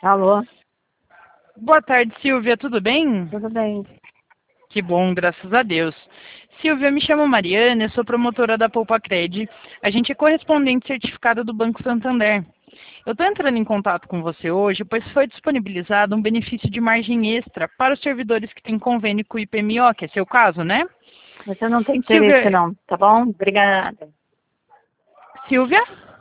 Alô? Boa tarde, Silvia, tudo bem? Tudo bem? Que bom, graças a Deus. Silvia, me chamo Mariana, eu sou promotora da Poupacred. A gente é correspondente certificada do Banco Santander. Eu estou entrando em contato com você hoje, pois foi disponibilizado um benefício de margem extra para os servidores que têm convênio com o IPMO, que é seu caso, né? Mas eu não tenho interesse Silvia, não, tá bom? Obrigada. Silvia?